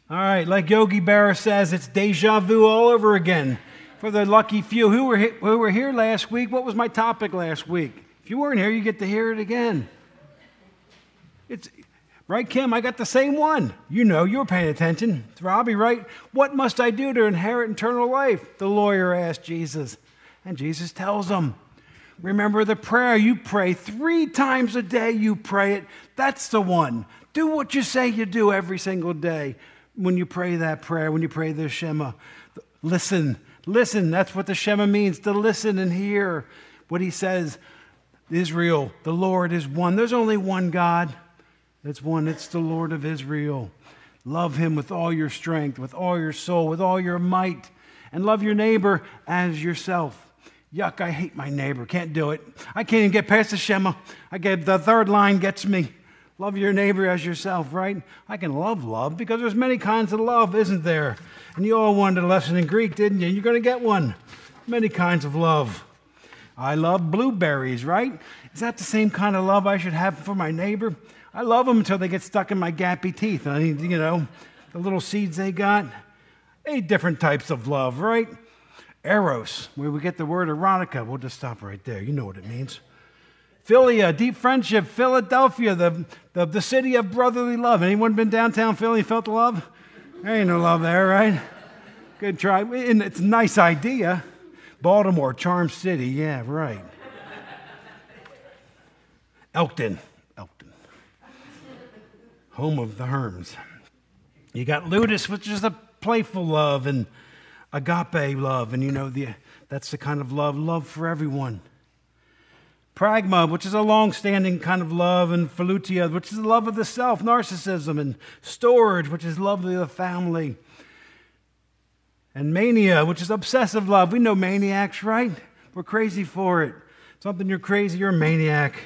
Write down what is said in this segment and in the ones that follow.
All right, like Yogi Berra says, it's deja vu all over again. For the lucky few who were here last week, what was my topic last week? If you weren't here, you get to hear it again. It's right, Kim? I got the same one. You know, you were paying attention. It's Robbie, right? What must I do to inherit eternal life? The lawyer asked Jesus. And Jesus tells him, remember the prayer you pray 3 times a day. You pray it. That's the one. Do what you say you do every single day when you pray that prayer, when you pray the Shema. Listen. That's what the Shema means, to listen and hear what he says. Israel, the Lord is one. There's only one God. It's one. It's the Lord of Israel. Love him with all your strength, with all your soul, with all your might, and love your neighbor as yourself. Yuck, I hate my neighbor. Can't do it. I can't even get past the Shema. The third line gets me. Love your neighbor as yourself, right? I can love because there's many kinds of love, isn't there? And you all wanted a lesson in Greek, didn't you? You're going to get one. Many kinds of love. I love blueberries, right? Is that the same kind of love I should have for my neighbor? I love them until they get stuck in my gappy teeth. I mean, the little seeds they got. 8 different types of love, right? Eros, where we get the word erotica. We'll just stop right there. You know what it means. Philia, deep friendship. Philadelphia, the city of brotherly love. Anyone been downtown Philly and felt the love? There ain't no love there, right? Good try. And it's a nice idea. Baltimore, Charm City. Yeah, right. Elkton. Home of the Herms. You got Ludus, which is a playful love, and agape love, and that's the kind of love for everyone. Pragma, which is a long-standing kind of love, and philutia, which is the love of the self, narcissism, and storage, which is love of the family. And mania, which is obsessive love. We know maniacs, right? We're crazy for it. Something you're crazy, you're a maniac.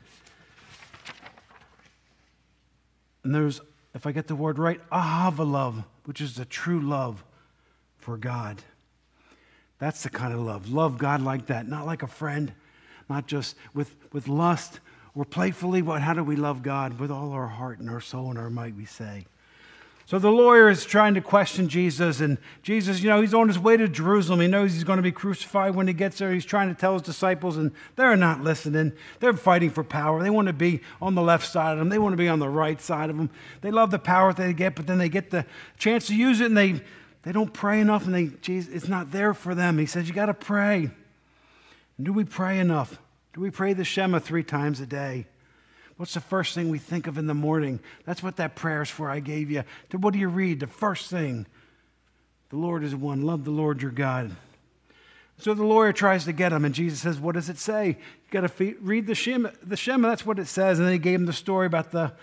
And there's, if I get the word right, ahava love, which is the true love for God. That's the kind of love. Love God like that, not like a friend, not just with lust or playfully, but how do we love God? With all our heart and our soul and our might, we say. So the lawyer is trying to question Jesus, and Jesus, he's on his way to Jerusalem. He knows he's going to be crucified when he gets there. He's trying to tell his disciples, and they're not listening. They're fighting for power. They want to be on the left side of them. They want to be on the right side of them. They love the power that they get, but then they get the chance to use it, and they don't pray enough, and it's not there for them. He says, you got to pray. And do we pray enough? Do we pray the Shema 3 times a day? What's the first thing we think of in the morning? That's what that prayer is for I gave you. What do you read? The first thing. The Lord is one. Love the Lord your God. So the lawyer tries to get him, and Jesus says, what does it say? You got to read the Shema. The Shema, that's what it says. And then he gave him the story about what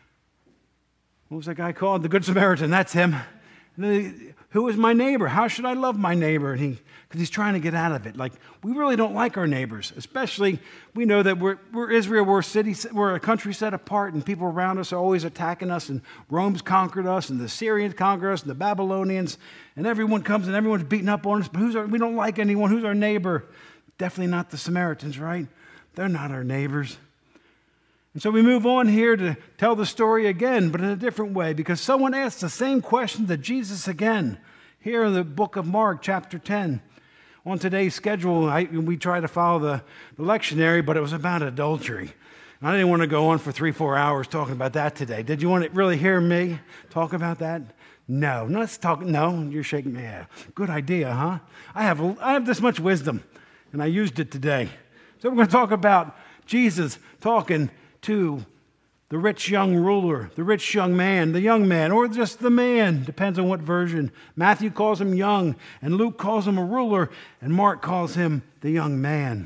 was that guy called? The Good Samaritan. That's him. And then who is my neighbor? How should I love my neighbor? And because he's trying to get out of it. Like, we really don't like our neighbors, especially we know that we're Israel, we're a country set apart, and people around us are always attacking us, and Rome's conquered us, and the Syrians conquered us, and the Babylonians, and everyone comes and everyone's beating up on us, but we don't like anyone. Who's our neighbor? Definitely not the Samaritans, right? They're not our neighbors. And so we move on here to tell the story again, but in a different way, because someone asked the same question to Jesus again, here in the book of Mark, chapter 10. On today's schedule, we try to follow the lectionary, but it was about adultery. I didn't want to go on for 3-4 hours talking about that today. Did you want to really hear me talk about that? No. Let's talk. No, you're shaking my head. Good idea, huh? I have this much wisdom, and I used it today. So we're going to talk about Jesus talking to the rich young ruler, the rich young man, the young man, or just the man, depends on what version. Matthew calls him young, and Luke calls him a ruler, and Mark calls him the young man.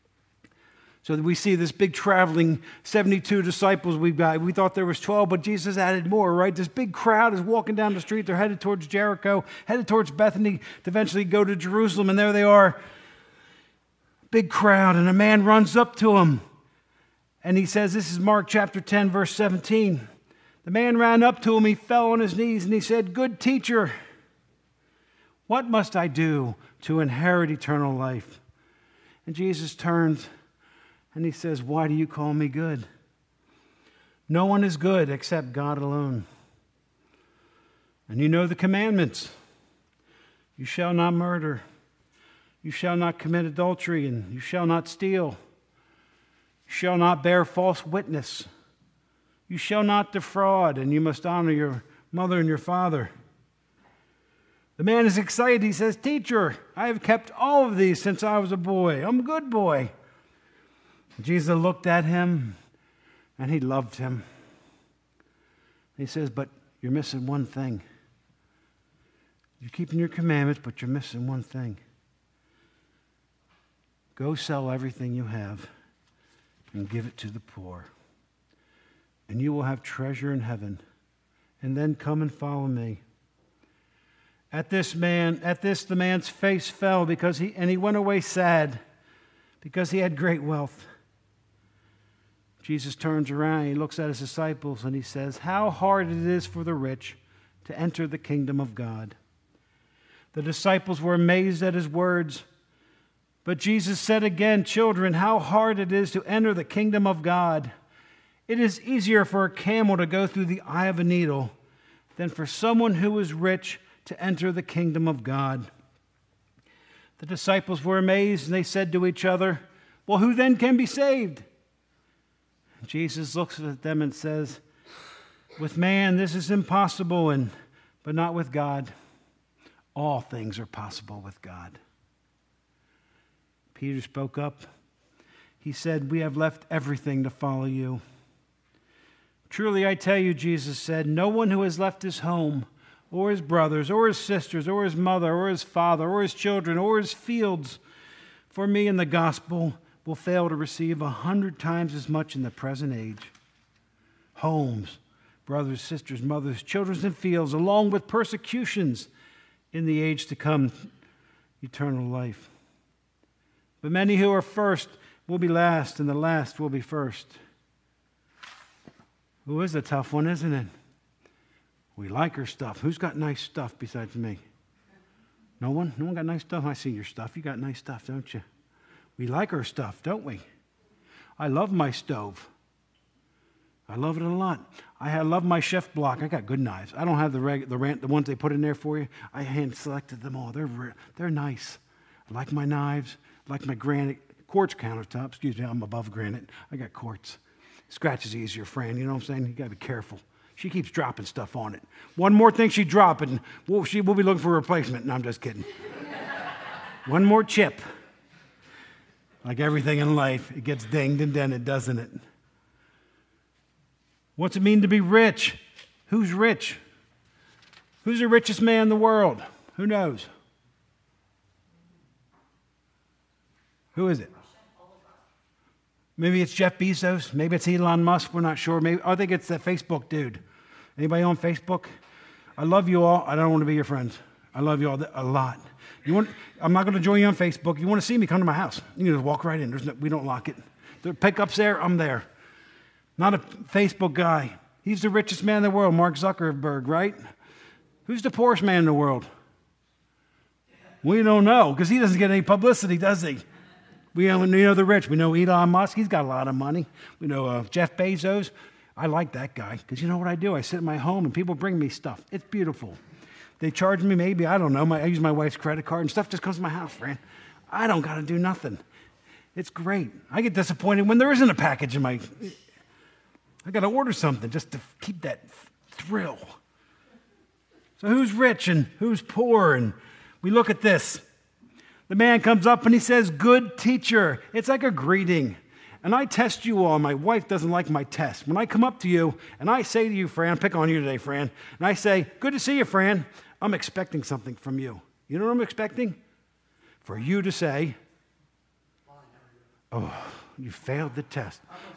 So we see this big traveling 72 disciples we've got. We thought there was 12, but Jesus added more, right? This big crowd is walking down the street. They're headed towards Jericho, headed towards Bethany to eventually go to Jerusalem, and there they are. Big crowd, and a man runs up to him. And he says, this is Mark chapter 10, verse 17. The man ran up to him, he fell on his knees, and he said, good teacher, what must I do to inherit eternal life? And Jesus turns and he says, why do you call me good? No one is good except God alone. And you know the commandments. You shall not murder. You shall not commit adultery, and you shall not steal. You shall not bear false witness. You shall not defraud, and you must honor your mother and your father. The man is excited. He says, Teacher, I have kept all of these since I was a boy. I'm a good boy. Jesus looked at him, and he loved him. He says, but you're missing one thing. You're keeping your commandments, but you're missing one thing. Go sell everything you have and give it to the poor, and you will have treasure in heaven. And then come and follow me. At this, the man's face fell and he went away sad because he had great wealth. Jesus turns around, he looks at his disciples, and he says, how hard it is for the rich to enter the kingdom of God. The disciples were amazed at his words. But Jesus said again, children, how hard it is to enter the kingdom of God. It is easier for a camel to go through the eye of a needle than for someone who is rich to enter the kingdom of God. The disciples were amazed, and they said to each other, well, who then can be saved? Jesus looks at them and says, with man this is impossible, but not with God. All things are possible with God. Peter spoke up. He said, we have left everything to follow you. Truly I tell you, Jesus said, no one who has left his home or his brothers or his sisters or his mother or his father or his children or his fields for me in the gospel will fail to receive 100 times as much in the present age. Homes, brothers, sisters, mothers, children, and fields, along with persecutions in the age to come, eternal life. But many who are first will be last, and the last will be first. Who is a tough one, isn't it? We like our stuff. Who's got nice stuff besides me? No one? No one got nice stuff? I see your stuff. You got nice stuff, don't you? We like our stuff, don't we? I love my stove. I love it a lot. I love my chef block. I got good knives. I don't have the ones they put in there for you. I hand selected them all. They're nice. I like my knives. I like my quartz countertop. Excuse me, I'm above granite. I got quartz. Scratch is easier, Fran. You know what I'm saying? You got to be careful. She keeps dropping stuff on it. One more thing she drop, and we'll be looking for a replacement. No, I'm just kidding. One more chip. Like everything in life, it gets dinged and dented, doesn't it? What's it mean to be rich? Who's rich? Who's the richest man in the world? Who knows? Who is it? Maybe it's Jeff Bezos. Maybe it's Elon Musk. We're not sure. I think it's that Facebook dude. Anybody on Facebook? I love you all. I don't want to be your friends. I love you all a lot. I'm not going to join you on Facebook. You want to see me, come to my house. You can just walk right in. We don't lock it. The pickup's there. I'm there. Not a Facebook guy. He's the richest man in the world, Mark Zuckerberg, right? Who's the poorest man in the world? We don't know because he doesn't get any publicity, does he? We know the rich. We know Elon Musk. He's got a lot of money. We know Jeff Bezos. I like that guy because you know what I do? I sit in my home and people bring me stuff. It's beautiful. They charge me maybe, I don't know. I use my wife's credit card and stuff just comes to my house, Fran. I don't got to do nothing. It's great. I get disappointed when there isn't a package in I got to order something just to keep that thrill. So who's rich and who's poor? And we look at this. The man comes up and he says, good teacher. It's like a greeting. And I test you all. My wife doesn't like my test. When I come up to you and I say to you, Fran, pick on you today, Fran, and I say, good to see you, Fran, I'm expecting something from you. You know what I'm expecting? For you to say, oh, you failed the test.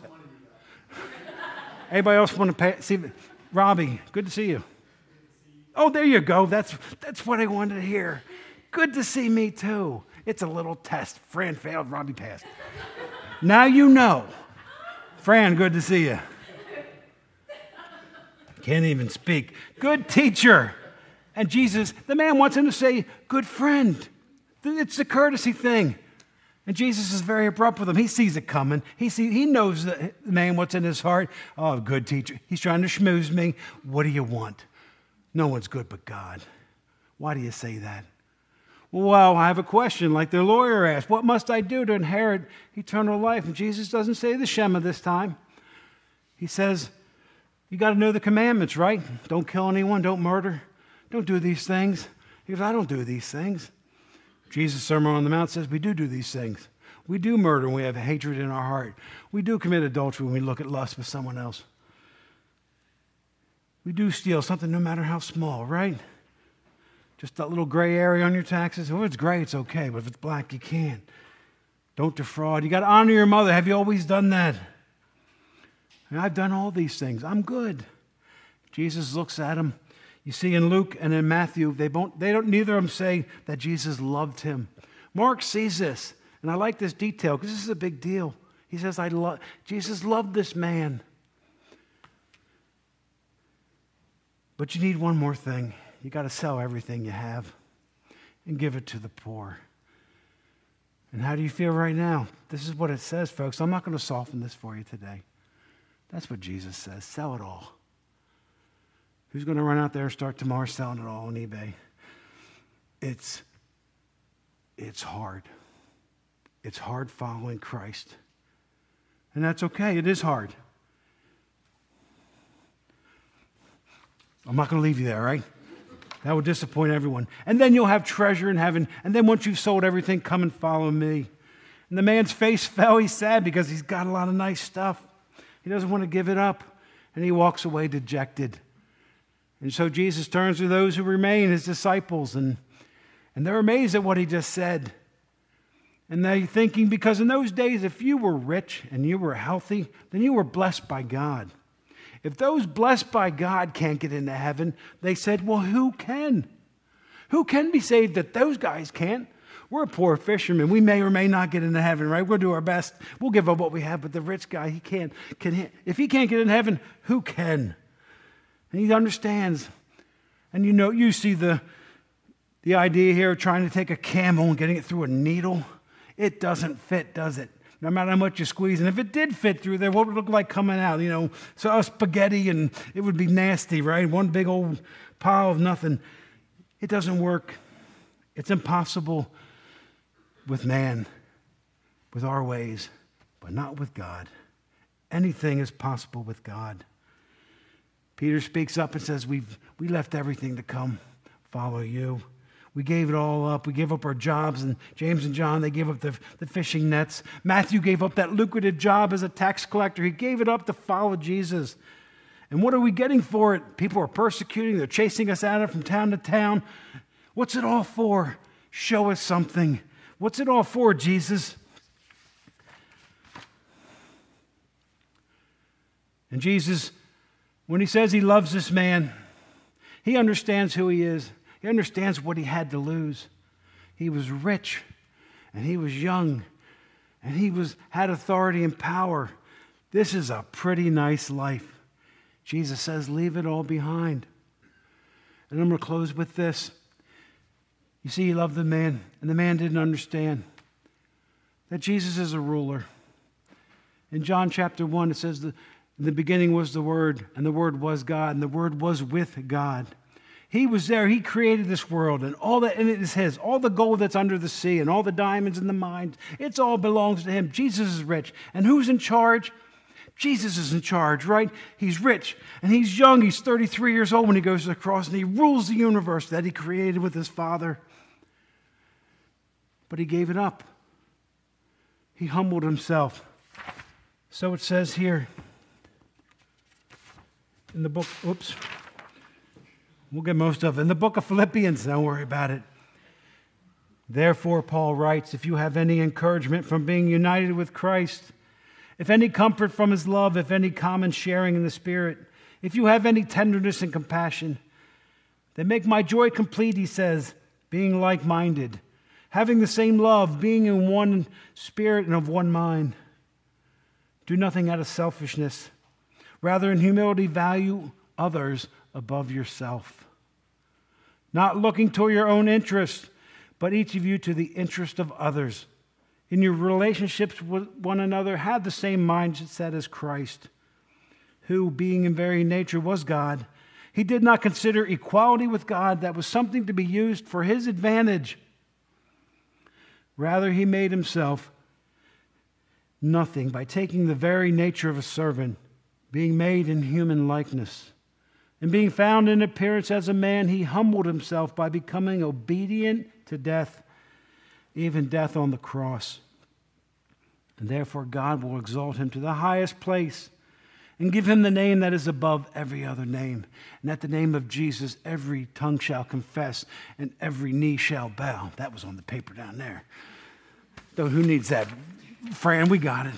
Anybody else want to see? Robbie, good to see you. Oh, there you go. That's what I wanted to hear. Good to see me too. It's a little test. Fran failed, Robbie passed. Now you know. Fran, good to see you. Can't even speak. Good teacher. And Jesus, the man wants him to say, good friend. It's the courtesy thing. And Jesus is very abrupt with him. He sees it coming. He knows the man what's in his heart. Oh, good teacher. He's trying to schmooze me. What do you want? No one's good but God. Why do you say that? Well, I have a question, like the lawyer asked. What must I do to inherit eternal life? And Jesus doesn't say the Shema this time. He says, you got to know the commandments, right? Don't kill anyone, don't murder, don't do these things. He goes, I don't do these things. Jesus' Sermon on the Mount says we do these things. We do murder when we have hatred in our heart. We do commit adultery when we look at lust with someone else. We do steal something no matter how small, right? Just that little gray area on your taxes. If it's gray, it's okay, but if it's black, you can't. Don't defraud. You got to honor your mother. Have you always done that? And I've done all these things. I'm good. Jesus looks at him. You see in Luke and in Matthew, neither of them say that Jesus loved him. Mark sees this, and I like this detail because this is a big deal. He says, Jesus loved this man. But you need one more thing. You got to sell everything you have and give it to the poor. And how do you feel right now? This is what it says, folks. I'm not going to soften this for you today. That's what Jesus says. Sell it all. Who's going to run out there and start tomorrow selling it all on eBay? It's hard. It's hard following Christ. And that's okay. It is hard. I'm not going to leave you there, right? That would disappoint everyone. And then you'll have treasure in heaven. And then once you've sold everything, come and follow me. And the man's face fell. He's sad because he's got a lot of nice stuff. He doesn't want to give it up. And he walks away dejected. And so Jesus turns to those who remain, his disciples. And they're amazed at what he just said. And they're thinking, because in those days, if you were rich and you were healthy, then you were blessed by God. If those blessed by God can't get into heaven, they said, well, who can? Who can be saved that those guys can't? We're a poor fisherman. We may or may not get into heaven, right? We'll do our best. We'll give up what we have, but the rich guy, he can't. If he can't get in heaven, who can? And he understands. And you see the idea here of trying to take a camel and getting it through a needle. It doesn't fit, does it? No matter how much you squeeze. And if it did fit through there, what would it look like coming out? So spaghetti, and it would be nasty, right? One big old pile of nothing. It doesn't work. It's impossible with man, with our ways, but not with God. Anything is possible with God. Peter speaks up and says, we left everything to come follow you. We gave it all up. We gave up our jobs. And James and John, they gave up the fishing nets. Matthew gave up that lucrative job as a tax collector. He gave it up to follow Jesus. And what are we getting for it? People are persecuting. They're chasing us out of from town to town. What's it all for? Show us something. What's it all for, Jesus? And Jesus, when he says he loves this man, he understands who he is. He understands what he had to lose. He was rich, and he was young, and he had authority and power. This is a pretty nice life. Jesus says, leave it all behind. And I'm going to close with this. You see, he loved the man, and the man didn't understand that Jesus is a ruler. In John chapter 1, it says, in the beginning was the Word, and the Word was God, and the Word was with God. He was there. He created this world, and all that in it is his. All the gold that's under the sea and all the diamonds in the mines, it all belongs to him. Jesus is rich. And who's in charge? Jesus is in charge, right? He's rich, and he's young. He's 33 years old when he goes to the cross, and he rules the universe that he created with his Father. But he gave it up. He humbled himself. So it says here in the book, we'll get most of it. In the book of Philippians, don't worry about it. Therefore, Paul writes, if you have any encouragement from being united with Christ, if any comfort from his love, if any common sharing in the Spirit, if you have any tenderness and compassion, then make my joy complete, he says, being like-minded, having the same love, being in one spirit and of one mind. Do nothing out of selfishness. Rather, in humility, value others above yourself. Not looking to your own interest, but each of you to the interest of others. In your relationships with one another, have the same mindset as Christ, who, being in very nature, was God. He did not consider equality with God that was something to be used for his advantage. Rather, he made himself nothing by taking the very nature of a servant, being made in human likeness. And being found in appearance as a man, he humbled himself by becoming obedient to death, even death on the cross. And therefore God will exalt him to the highest place and give him the name that is above every other name. And at the name of Jesus, every tongue shall confess and every knee shall bow. That was on the paper down there. So who needs that? Fran, we got it.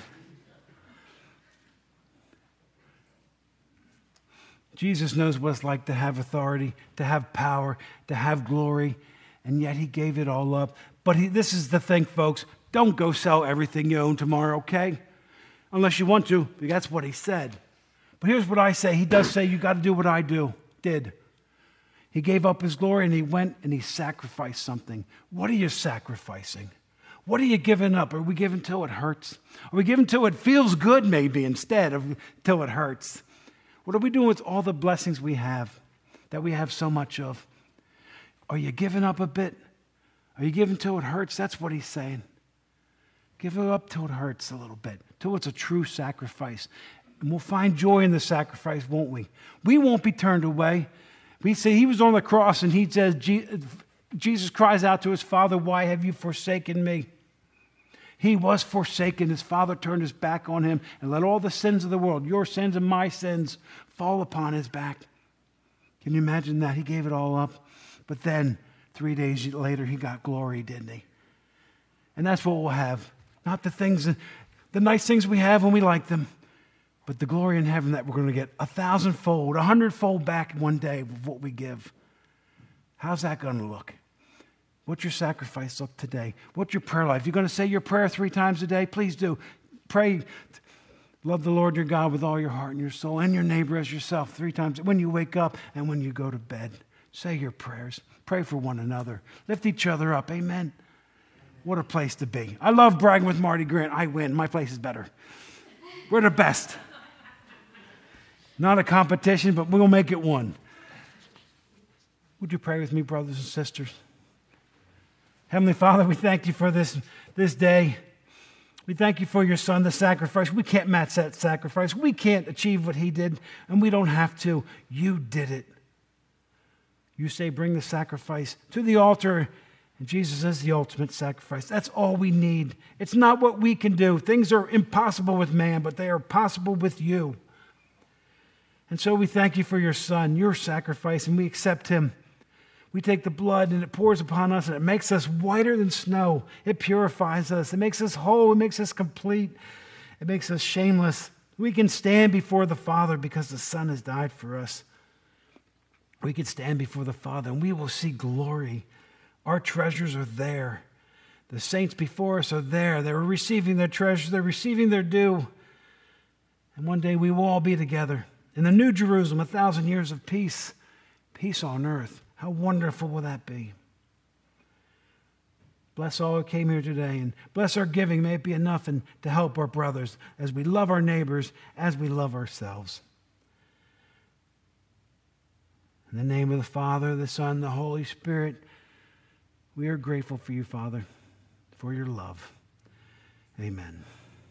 Jesus knows what it's like to have authority, to have power, to have glory, and yet he gave it all up. But this is the thing, folks. Don't go sell everything you own tomorrow, okay? Unless you want to, because that's what he said. But here's what I say. He does say you got to do what I did. He gave up his glory and he went and he sacrificed something. What are you sacrificing? What are you giving up? Are we giving till it hurts? Are we giving till it feels good maybe instead of till it hurts? What are we doing with all the blessings we have, that we have so much of? Are you giving up a bit? Are you giving till it hurts? That's what he's saying. Give it up till it hurts a little bit, till it's a true sacrifice. And we'll find joy in the sacrifice, won't we? We won't be turned away. We say he was on the cross and he says, Jesus cries out to his Father, why have you forsaken me? He was forsaken. His Father turned his back on him and let all the sins of the world, your sins and my sins, fall upon his back. Can you imagine that? He gave it all up. But then 3 days later, he got glory, didn't he? And that's what we'll have. Not the nice things we have when we like them, but the glory in heaven that we're going to get 1,000-fold, 100-fold back one day of what we give. How's that going to look? What's your sacrifice up today? What's your prayer life? You're going to say your prayer 3 times a day? Please do. Pray. Love the Lord your God with all your heart and your soul and your neighbor as yourself 3 times. When you wake up and when you go to bed, say your prayers. Pray for one another. Lift each other up. Amen. What a place to be. I love bragging with Marty Grant. I win. My place is better. We're the best. Not a competition, but we'll make it one. Would you pray with me, brothers and sisters? Heavenly Father, we thank you for this day. We thank you for your Son, the sacrifice. We can't match that sacrifice. We can't achieve what he did, and we don't have to. You did it. You say, bring the sacrifice to the altar, and Jesus is the ultimate sacrifice. That's all we need. It's not what we can do. Things are impossible with man, but they are possible with you. And so we thank you for your Son, your sacrifice, and we accept him. We take the blood and it pours upon us and it makes us whiter than snow. It purifies us. It makes us whole. It makes us complete. It makes us shameless. We can stand before the Father because the Son has died for us. We can stand before the Father and we will see glory. Our treasures are there. The saints before us are there. They're receiving their treasures. They're receiving their due. And one day we will all be together in the New Jerusalem, 1,000 years of peace. Peace on earth. How wonderful will that be? Bless all who came here today and bless our giving. May it be enough and to help our brothers as we love our neighbors, as we love ourselves. In the name of the Father, the Son, the Holy Spirit, we are grateful for you, Father, for your love. Amen.